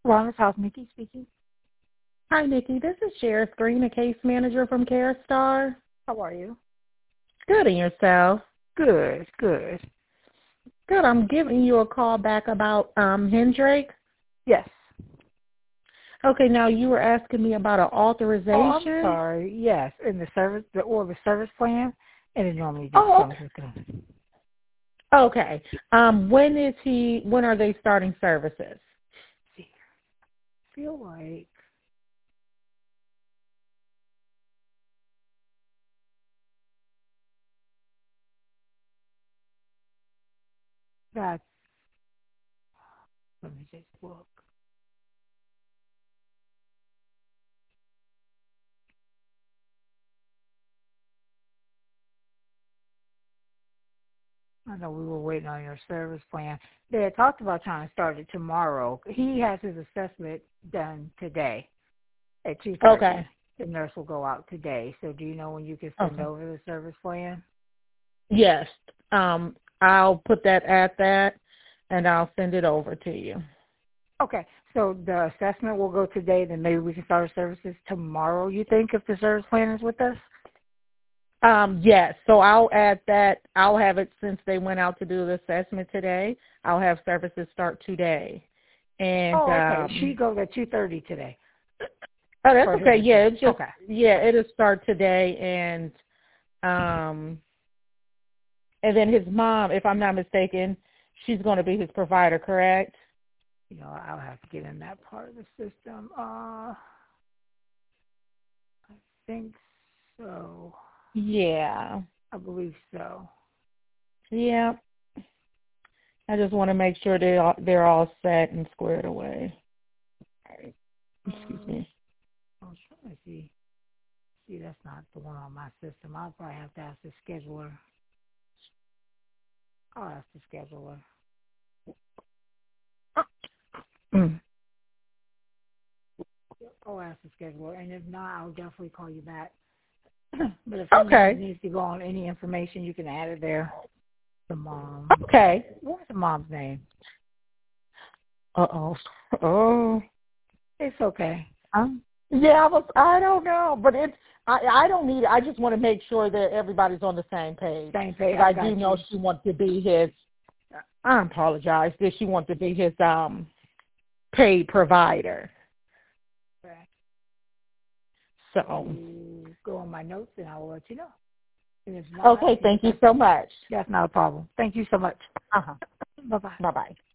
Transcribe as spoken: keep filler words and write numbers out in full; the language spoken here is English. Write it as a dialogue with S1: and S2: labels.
S1: Wellness House, Nikki speaking.
S2: Hi, Nikki. This is Sheriff Green, a case manager from CareStar.
S1: How are you?
S2: Good, and yourself?
S1: Good, good.
S2: Good. I'm giving you a call back about um, Hendrake.
S1: Yes.
S2: Okay, now you were asking me about an authorization.
S1: Oh, I'm sorry. Yes, in the service, the or the service plan, and it normally just
S2: oh,
S1: comes
S2: okay.
S1: with them.
S2: Okay. Um, when is he? When are they starting services?
S1: See, I feel like that's. Let me just look. I know we were waiting on your service plan. They had talked about trying to start it tomorrow. He has his assessment done today at two thirty.
S2: Okay.
S1: The nurse will go out today. So do you know when you can send
S2: Okay.
S1: over the service plan?
S2: Yes. Um, I'll put that at that, and I'll send it over to you.
S1: Okay. So the assessment will go today. Then maybe we can start our services tomorrow, you think, if the service plan is with us?
S2: Um, yes. So I'll add that. I'll have it since they went out to do the assessment today. I'll have services start today. And
S1: Oh, okay.
S2: um,
S1: She goes at two thirty today.
S2: oh, that's okay. Yeah, it's just
S1: okay.
S2: yeah, it'll start today, and um, and then his mom, if I'm not mistaken, she's going to be his provider, correct?
S1: You know, I'll have to get in that part of the system. Uh, I think so.
S2: Yeah.
S1: I believe so.
S2: Yeah. I just want to make sure they are, they're all set and squared away. Excuse
S1: Uh,
S2: me.
S1: I was trying to see. See, that's not the one on my system. I'll probably have to ask the scheduler. I'll ask the scheduler.
S2: Mm.
S1: I'll ask the scheduler, and if not, I'll definitely call you back. But if
S2: Okay.
S1: anything needs to go on any information, you can add it there. The mom.
S2: Okay.
S1: What's the mom's name?
S2: Uh-oh. Oh.
S1: It's okay.
S2: Um, yeah, I was, I don't know, but it's, I, I don't need it. I just want to make sure that everybody's on the same page.
S1: Same page.
S2: I,
S1: I
S2: I do
S1: got
S2: know
S1: you.
S2: she wants to be his, I apologize, that she wants to be his um paid provider.
S1: Okay.
S2: So.
S1: I'll go on my notes, and I will let you know. And if not,
S2: Okay, thank you so much.
S1: that's not a problem. Thank you so much.
S2: Uh-huh.
S1: Bye-bye.
S2: Bye-bye.